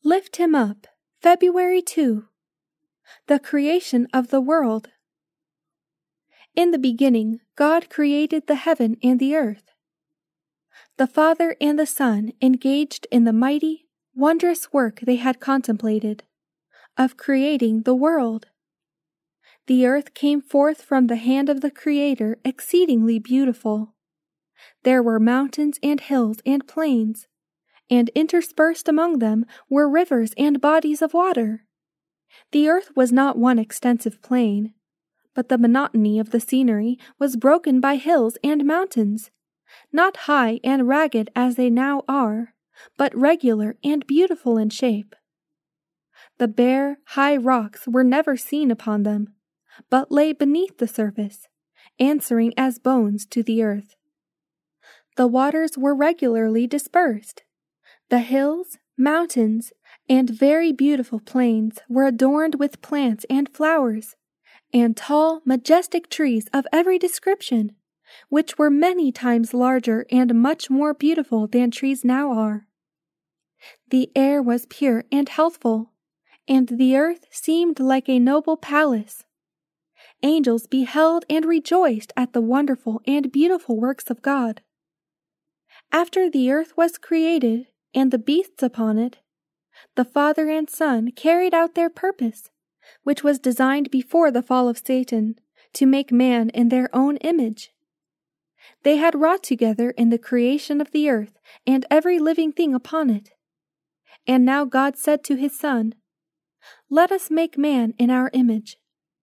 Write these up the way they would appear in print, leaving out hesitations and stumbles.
Lift Him Up, February 2. The Creation of the World. In the beginning, God created the heaven and the earth. The Father and the Son engaged in the mighty, wondrous work they had contemplated, of creating the world. The earth came forth from the hand of the Creator exceedingly beautiful. There were mountains and hills and plains, and interspersed among them were rivers and bodies of water. The earth was not one extensive plain, but the monotony of the scenery was broken by hills and mountains, not high and ragged as they now are, but regular and beautiful in shape. The bare, high rocks were never seen upon them, but lay beneath the surface, answering as bones to the earth. The waters were regularly dispersed. The hills, mountains, and very beautiful plains were adorned with plants and flowers, and tall, majestic trees of every description, which were many times larger and much more beautiful than trees now are. The air was pure and healthful, and the earth seemed like a noble palace. Angels beheld and rejoiced at the wonderful and beautiful works of God. After the earth was created, and the beasts upon it, the Father and Son carried out their purpose, which was designed before the fall of Satan, to make man in their own image. They had wrought together in the creation of the earth and every living thing upon it. And now God said to His Son, "Let us make man in our image."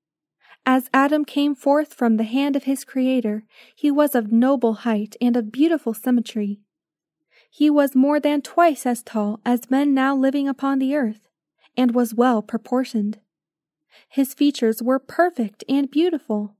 As Adam came forth from the hand of his Creator, he was of noble height and of beautiful symmetry. He was more than twice as tall as men now living upon the earth, and was well proportioned. His features were perfect and beautiful.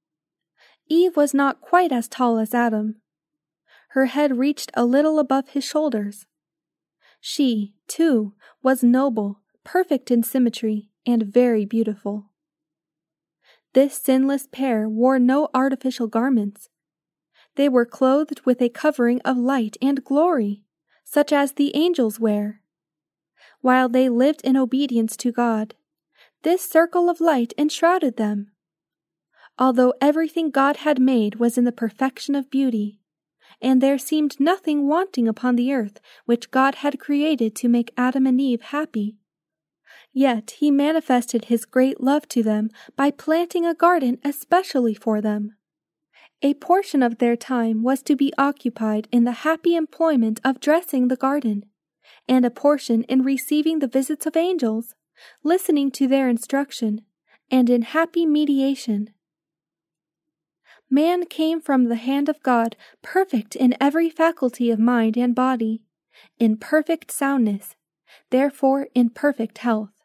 Eve was not quite as tall as Adam. Her head reached a little above his shoulders. She, too, was noble, perfect in symmetry, and very beautiful. This sinless pair wore no artificial garments. They were clothed with a covering of light and glory, such as the angels wear. While they lived in obedience to God, this circle of light enshrouded them. Although everything God had made was in the perfection of beauty, and there seemed nothing wanting upon the earth which God had created to make Adam and Eve happy, yet He manifested His great love to them by planting a garden especially for them. A portion of their time was to be occupied in the happy employment of dressing the garden, and a portion in receiving the visits of angels, listening to their instruction, and in happy mediation. Man came from the hand of God perfect in every faculty of mind and body, in perfect soundness, therefore in perfect health.